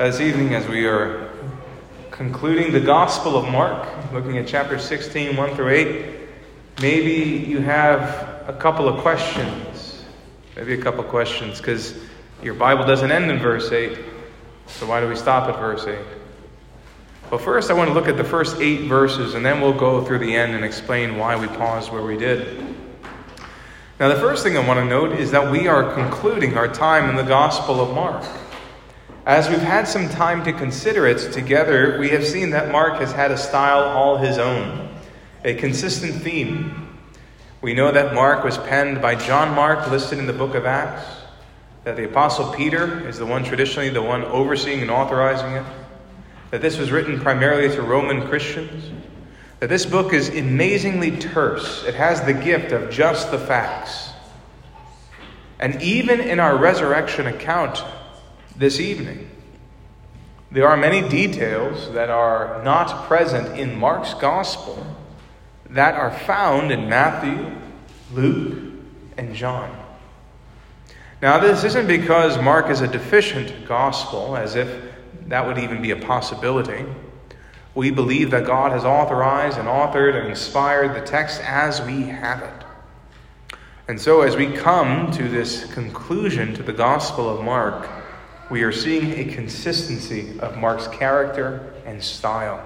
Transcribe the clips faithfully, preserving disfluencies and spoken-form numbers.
This evening, as we are concluding the Gospel of Mark, looking at chapter sixteen, one through eight, maybe you have a couple of questions. Maybe a couple of questions, because your Bible doesn't end in verse eight. So why do we stop at verse eight? Well, first I want to look at the first eight verses, and then we'll go through the end and explain why we paused where we did. Now, the first thing I want to note is that we are concluding our time in the Gospel of Mark. As we've had some time to consider it together, we have seen that Mark has had a style all his own, a consistent theme. We know that Mark was penned by John Mark, listed in the book of Acts, that the Apostle Peter is the one traditionally the one overseeing and authorizing it, that this was written primarily to Roman Christians, that this book is amazingly terse. It has the gift of just the facts. And even in our resurrection account this evening, there are many details that are not present in Mark's Gospel that are found in Matthew, Luke, and John. Now, this isn't because Mark is a deficient gospel, as if that would even be a possibility. We believe that God has authorized and authored and inspired the text as we have it. And so as we come to this conclusion to the Gospel of Mark, we are seeing a consistency of Mark's character and style.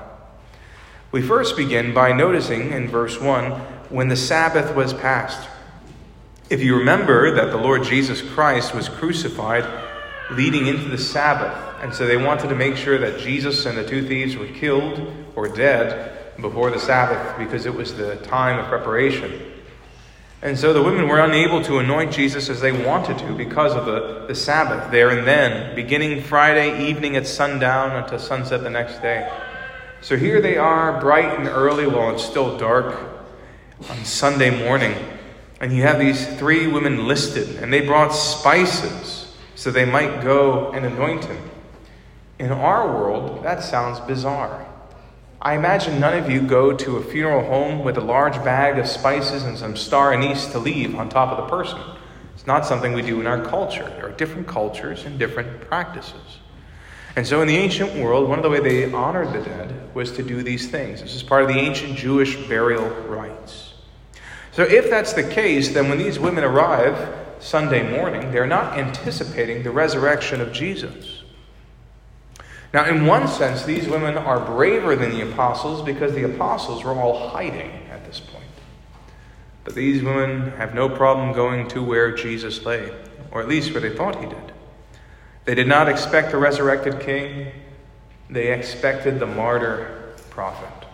We first begin by noticing in verse one, when the Sabbath was passed. If you remember that the Lord Jesus Christ was crucified leading into the Sabbath, and so they wanted to make sure that Jesus and the two thieves were killed or dead before the Sabbath, because it was the time of preparation. And so the women were unable to anoint Jesus as they wanted to because of the, the Sabbath there and then, beginning Friday evening at sundown until sunset the next day. So here they are, bright and early while it's still dark on Sunday morning. And you have these three women listed, and they brought spices so they might go and anoint him. In our world, that sounds bizarre. I imagine none of you go to a funeral home with a large bag of spices and some star anise to leave on top of the person. It's not something we do in our culture. There are different cultures and different practices. And so in the ancient world, one of the ways they honored the dead was to do these things. This is part of the ancient Jewish burial rites. So if that's the case, then when these women arrive Sunday morning, they're not anticipating the resurrection of Jesus. Now, in one sense, these women are braver than the apostles because the apostles were all hiding at this point. But these women have no problem going to where Jesus lay, or at least where they thought he did. They did not expect the resurrected king. They expected the martyr prophet.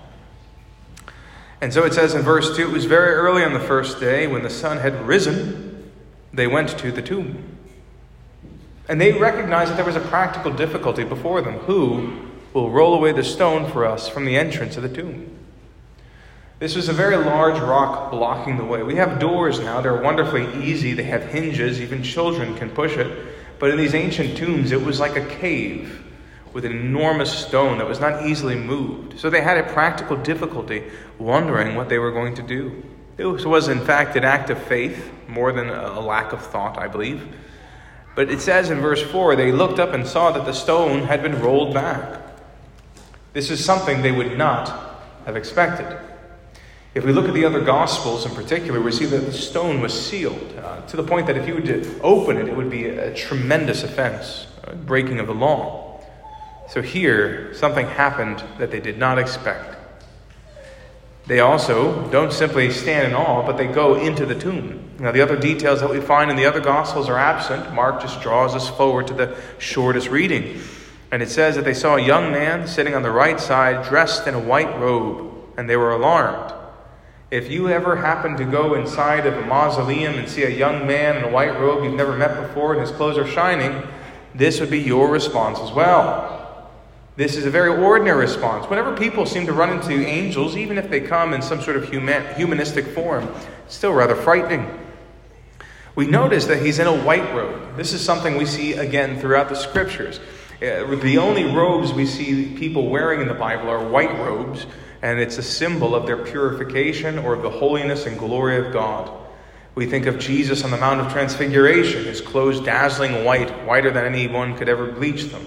And so it says in verse two, it was very early on the first day when the sun had risen, they went to the tomb. And they recognized that there was a practical difficulty before them. Who will roll away the stone for us from the entrance of the tomb? This was a very large rock blocking the way. We have doors now. They're wonderfully easy. They have hinges. Even children can push it. But in these ancient tombs, it was like a cave with an enormous stone that was not easily moved. So they had a practical difficulty wondering what they were going to do. It was, in fact, an act of faith more than a lack of thought, I believe. But it says in verse four, they looked up and saw that the stone had been rolled back. This is something they would not have expected. If we look at the other Gospels in particular, we see that the stone was sealed uh, to the point that if you were to open it, it would be a tremendous offense, a breaking of the law. So here, something happened that they did not expect. They also don't simply stand in awe, but they go into the tomb. Now, the other details that we find in the other Gospels are absent. Mark just draws us forward to the shortest reading. And it says that they saw a young man sitting on the right side, dressed in a white robe, and they were alarmed. If you ever happen to go inside of a mausoleum and see a young man in a white robe you've never met before and his clothes are shining, this would be your response as well. This is a very ordinary response. Whenever people seem to run into angels, even if they come in some sort of human, humanistic form, it's still rather frightening. We notice that he's in a white robe. This is something we see again throughout the scriptures. Uh, the only robes we see people wearing in the Bible are white robes, and it's a symbol of their purification or of the holiness and glory of God. We think of Jesus on the Mount of Transfiguration, his clothes dazzling white, whiter than anyone could ever bleach them.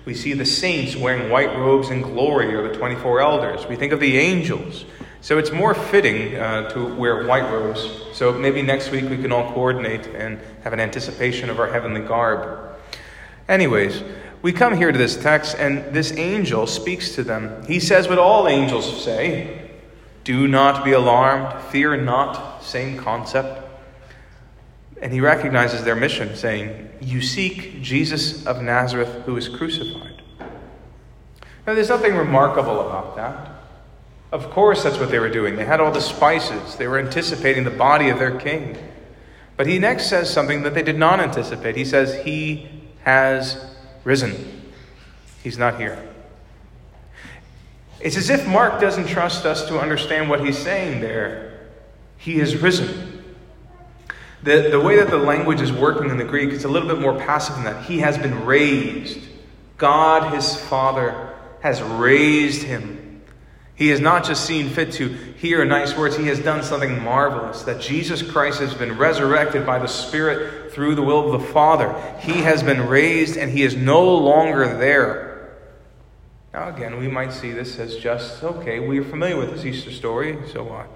We see the saints wearing white robes in glory, or the twenty-four elders. We think of the angels. So it's more fitting uh, to wear white robes. So maybe next week we can all coordinate and have an anticipation of our heavenly garb. Anyways, we come here to this text, and this angel speaks to them. He says what all angels say: do not be alarmed, fear not, same concept. And he recognizes their mission, saying, you seek Jesus of Nazareth who is crucified. Now, there's nothing remarkable about that. Of course, that's what they were doing. They had all the spices. They were anticipating the body of their king. But he next says something that they did not anticipate. He says, he has risen. He's not here. It's as if Mark doesn't trust us to understand what he's saying there. He is risen. The, the way that the language is working in the Greek, it's a little bit more passive than that. He has been raised. God, his Father, has raised him. He has not just seen fit to hear nice words. He has done something marvelous. That Jesus Christ has been resurrected by the Spirit through the will of the Father. He has been raised, and he is no longer there. Now again, we might see this as just, okay, we are familiar with this Easter story, so what?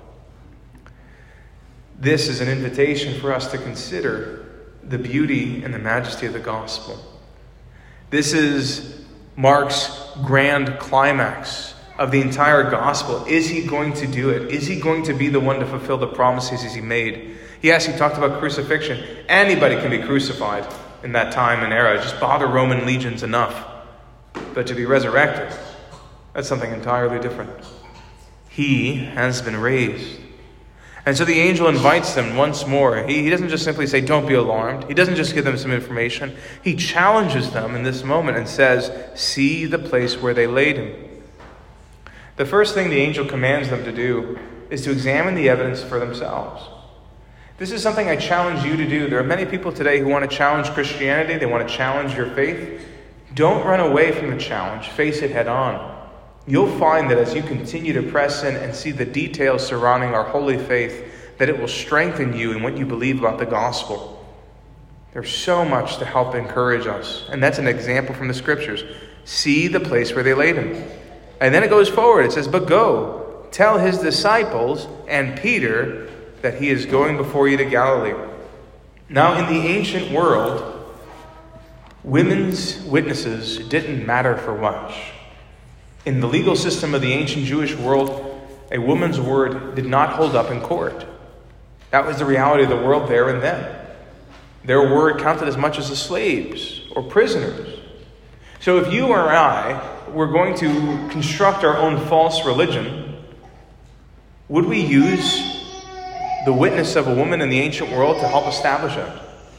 This is an invitation for us to consider the beauty and the majesty of the gospel. This is Mark's grand climax of the entire gospel. Is he going to do it? Is he going to be the one to fulfill the promises he made? Yes, he talked about crucifixion. Anybody can be crucified in that time and era. Just bother Roman legions enough. But to be resurrected, that's something entirely different. He has been raised. And so the angel invites them once more. He, he doesn't just simply say, don't be alarmed. He doesn't just give them some information. He challenges them in this moment and says, see the place where they laid him. The first thing the angel commands them to do is to examine the evidence for themselves. This is something I challenge you to do. There are many people today who want to challenge Christianity. They want to challenge your faith. Don't run away from the challenge. Face it head on. You'll find that as you continue to press in and see the details surrounding our holy faith, that it will strengthen you in what you believe about the gospel. There's so much to help encourage us. And that's an example from the scriptures. See the place where they laid him. And then it goes forward. It says, but go, tell his disciples and Peter that he is going before you to Galilee. Now, in the ancient world, women's witnesses didn't matter for much. In the legal system of the ancient Jewish world, a woman's word did not hold up in court. That was the reality of the world there and then. Their word counted as much as the slaves or prisoners. So if you or I were going to construct our own false religion, would we use the witness of a woman in the ancient world to help establish it?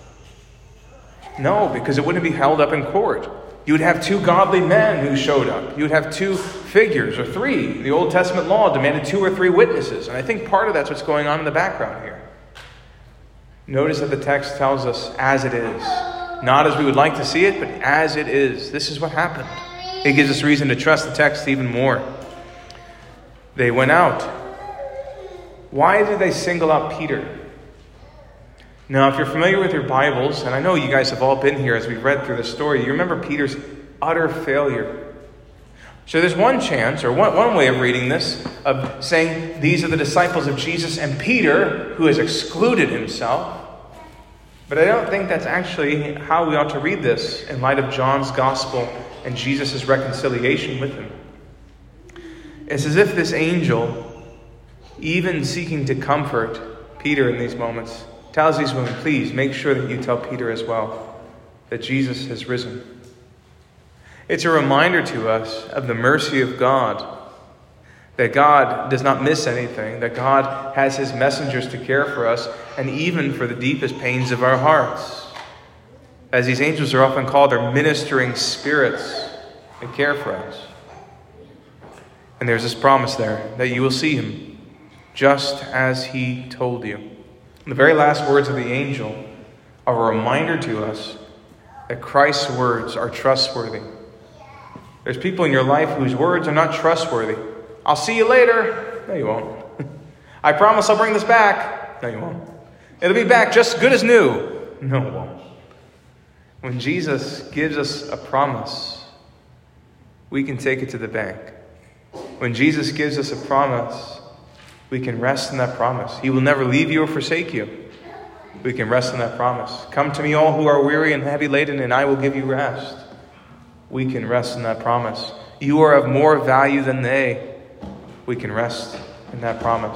No, because it wouldn't be held up in court. You would have two godly men who showed up. You would have two figures, or three. The Old Testament law demanded two or three witnesses. And I think part of that's what's going on in the background here. Notice that the text tells us as it is. Not as we would like to see it, but as it is. This is what happened. It gives us reason to trust the text even more. They went out. Why did they single out Peter? Now, if you're familiar with your Bibles, and I know you guys have all been here as we've read through the story, you remember Peter's utter failure. So there's one chance, or one, one way of reading this, of saying these are the disciples of Jesus and Peter, who has excluded himself. But I don't think that's actually how we ought to read this in light of John's gospel and Jesus' reconciliation with him. It's as if this angel, even seeking to comfort Peter in these moments, tells these women, please make sure that you tell Peter as well that Jesus has risen. It's a reminder to us of the mercy of God, that God does not miss anything, that God has his messengers to care for us, and even for the deepest pains of our hearts. As these angels are often called, they're ministering spirits that care for us. And there's this promise there that you will see him just as he told you. The very last words of the angel are a reminder to us that Christ's words are trustworthy. There's people in your life whose words are not trustworthy. I'll see you later. No, you won't. I promise I'll bring this back. No, you won't. It'll be back just good as new. No, it won't. When Jesus gives us a promise, we can take it to the bank. When Jesus gives us a promise, we can rest in that promise. He will never leave you or forsake you. We can rest in that promise. Come to me, all who are weary and heavy laden, and I will give you rest. We can rest in that promise. You are of more value than they. We can rest in that promise.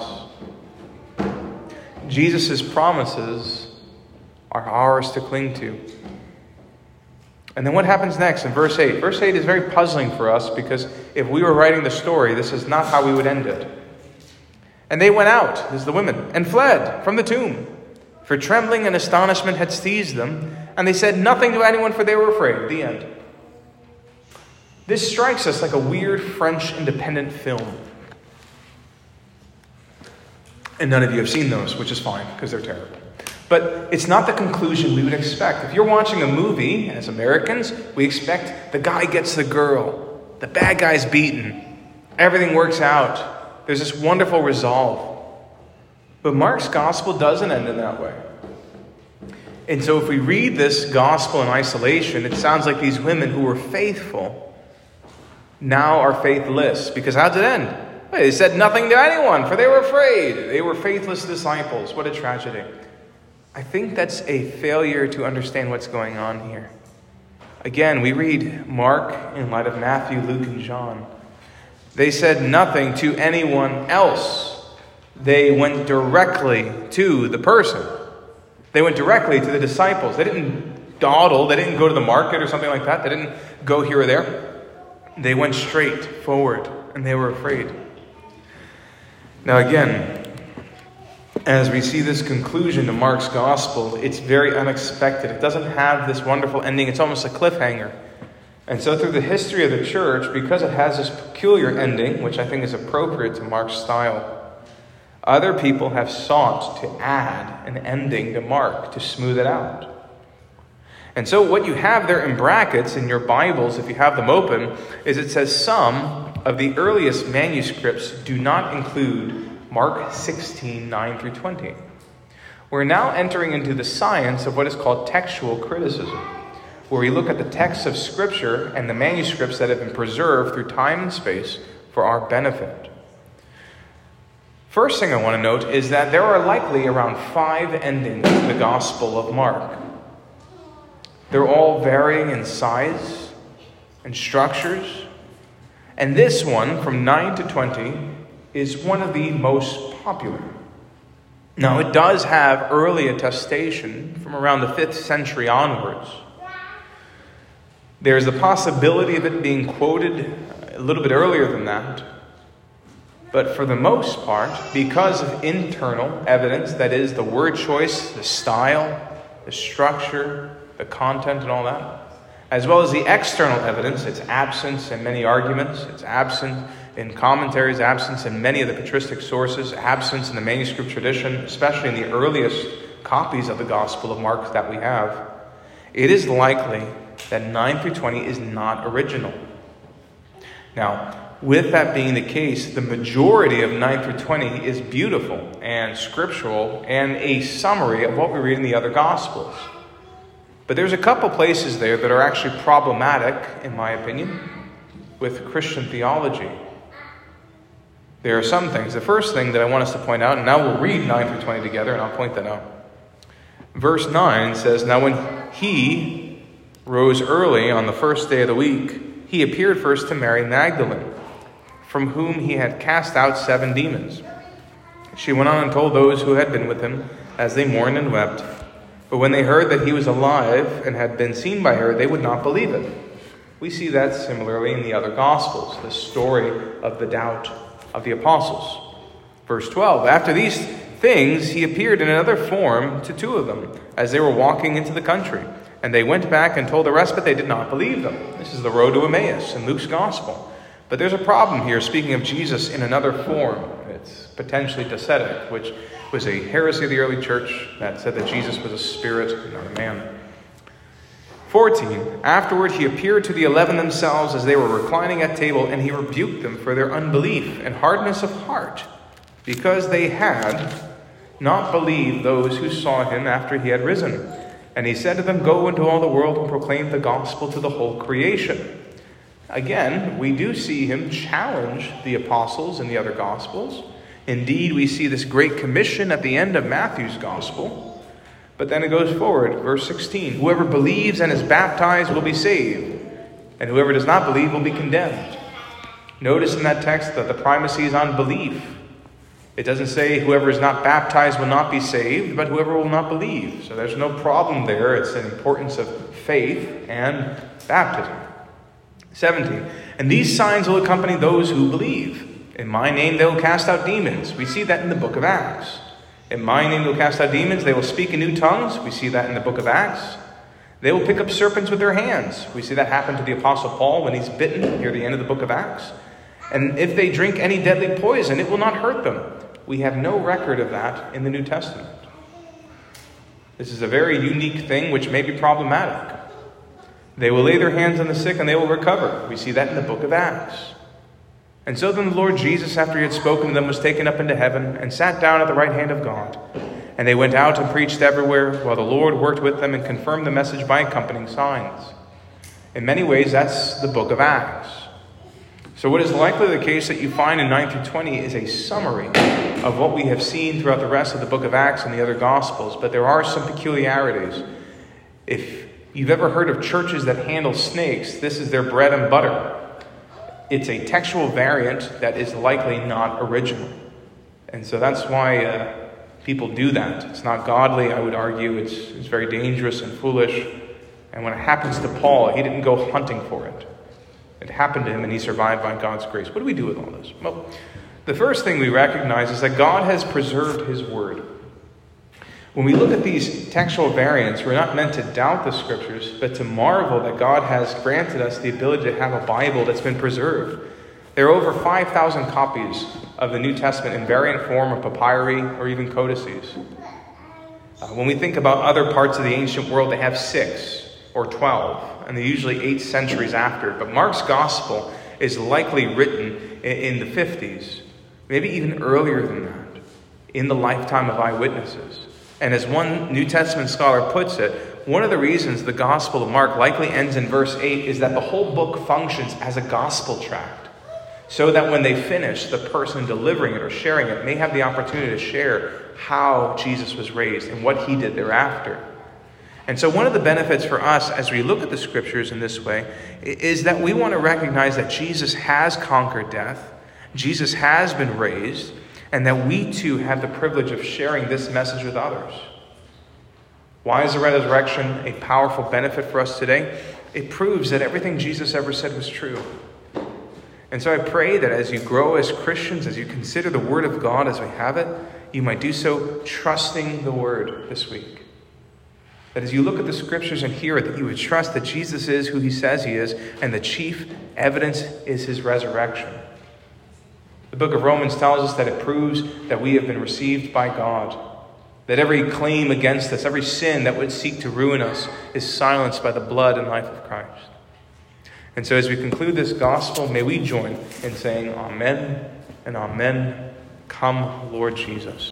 Jesus' promises are ours to cling to. And then what happens next in verse eight? Verse eight is very puzzling for us because if we were writing the story, this is not how we would end it. And they went out, this is the women, and fled from the tomb. For trembling and astonishment had seized them, and they said nothing to anyone, for they were afraid. The end. This strikes us like a weird French independent film. And none of you have seen those, which is fine, because they're terrible. But it's not the conclusion we would expect. If you're watching a movie, as Americans, we expect the guy gets the girl, the bad guy's beaten, everything works out. There's this wonderful resolve. But Mark's gospel doesn't end in that way. And so if we read this gospel in isolation, it sounds like these women who were faithful now are faithless. Because how did it end? They said nothing to anyone, for they were afraid. They were faithless disciples. What a tragedy. I think that's a failure to understand what's going on here. Again, we read Mark in light of Matthew, Luke, and John. They said nothing to anyone else. They went directly to the person. They went directly to the disciples. They didn't dawdle. They didn't go to the market or something like that. They didn't go here or there. They went straight forward, and they were afraid. Now again, as we see this conclusion to Mark's gospel, it's very unexpected. It doesn't have this wonderful ending. It's almost a cliffhanger. And so through the history of the church, because it has this peculiar ending, which I think is appropriate to Mark's style, other people have sought to add an ending to Mark to smooth it out. And so what you have there in brackets in your Bibles, if you have them open, is it says some of the earliest manuscripts do not include Mark sixteen, nine through twenty. We're now entering into the science of what is called textual criticism, where we look at the texts of Scripture and the manuscripts that have been preserved through time and space for our benefit. First thing I want to note is that there are likely around five endings to the Gospel of Mark. They're all varying in size and structures. And this one, from nine to twenty, is one of the most popular. Now, it does have early attestation from around the fifth century onwards. There's the possibility of it being quoted a little bit earlier than that. But for the most part, because of internal evidence, that is the word choice, the style, the structure, the content and all that, as well as the external evidence, its absence in many arguments, its absent in commentaries, absence in many of the patristic sources, absence in the manuscript tradition, especially in the earliest copies of the Gospel of Mark that we have, it is likely that nine through twenty is not original. Now, with that being the case, the majority of nine through twenty is beautiful and scriptural and a summary of what we read in the other Gospels. But there's a couple places there that are actually problematic, in my opinion, with Christian theology. There are some things. The first thing that I want us to point out, and now we'll read nine through twenty together, and I'll point that out. Verse nine says, "Now when he rose early on the first day of the week, he appeared first to Mary Magdalene, from whom he had cast out seven demons. She went on and told those who had been with him, as they mourned and wept. But when they heard that he was alive and had been seen by her, they would not believe it." We see that similarly in the other Gospels, the story of the doubt of the apostles. Verse twelve, "After these things he appeared in another form to two of them, as they were walking into the country. And they went back and told the rest, but they did not believe them." This is the road to Emmaus in Luke's Gospel. But there's a problem here, speaking of Jesus in another form. It's potentially docetic, which was a heresy of the early church that said that Jesus was a spirit, not a man. fourteen, "Afterward he appeared to the eleven themselves as they were reclining at table, and he rebuked them for their unbelief and hardness of heart, because they had not believed those who saw him after he had risen. And he said to them, 'Go into all the world and proclaim the gospel to the whole creation. Again, we do see him challenge the apostles in the other Gospels. Indeed, we see this great commission at the end of Matthew's Gospel. But then it goes forward, verse sixteen. Whoever believes and is baptized will be saved, and whoever does not believe will be condemned. Notice in that text that the primacy is on belief. It doesn't say whoever is not baptized will not be saved, but whoever will not believe. So there's no problem there. It's an importance of faith and baptism. seventeen. And these signs will accompany those who believe. In my name they will cast out demons. We see that in the book of Acts. In my name they will cast out demons. They will speak in new tongues. We see that in the book of Acts. They will pick up serpents with their hands. We see that happen to the Apostle Paul when he's bitten near the end of the book of Acts. And if they drink any deadly poison, it will not hurt them. We have no record of that in the New Testament. This is a very unique thing which may be problematic. They will lay their hands on the sick and they will recover. We see that in the book of Acts. And so then the Lord Jesus, after he had spoken to them, was taken up into heaven and sat down at the right hand of God. And they went out and preached everywhere, while the Lord worked with them and confirmed the message by accompanying signs. In many ways, that's the book of Acts. So what is likely the case that you find in nine through twenty is a summary of what we have seen throughout the rest of the book of Acts and the other Gospels. But there are some peculiarities. If you've ever heard of churches that handle snakes, this is their bread and butter. It's a textual variant that is likely not original. And so that's why uh, people do that. It's not godly, I would argue. It's, it's very dangerous and foolish. And when it happens to Paul, he didn't go hunting for it. It happened to him and he survived by God's grace. What do we do with all this? Well, the first thing we recognize is that God has preserved his word. When we look at these textual variants, we're not meant to doubt the scriptures, but to marvel that God has granted us the ability to have a Bible that's been preserved. There are over five thousand copies of the New Testament in variant form or papyri or even codices. Uh, when we think about other parts of the ancient world, they have six or twelve, and they're usually eight centuries after. But Mark's gospel is likely written in, in the fifties, maybe even earlier than that, in the lifetime of eyewitnesses. And as one New Testament scholar puts it, one of the reasons the Gospel of Mark likely ends in verse eight is that the whole book functions as a gospel tract, so that when they finish, the person delivering it or sharing it may have the opportunity to share how Jesus was raised and what he did thereafter. And so one of the benefits for us as we look at the scriptures in this way is that we want to recognize that Jesus has conquered death, Jesus has been raised, and that we too have the privilege of sharing this message with others. Why is the resurrection a powerful benefit for us today? It proves that everything Jesus ever said was true. And so I pray that as you grow as Christians, as you consider the Word of God as we have it, you might do so trusting the Word this week. That as you look at the scriptures and hear it, that you would trust that Jesus is who he says he is, and the chief evidence is his resurrection. The book of Romans tells us that it proves that we have been received by God, that every claim against us, every sin that would seek to ruin us is silenced by the blood and life of Christ. And so as we conclude this gospel, may we join in saying amen and amen. Come, Lord Jesus.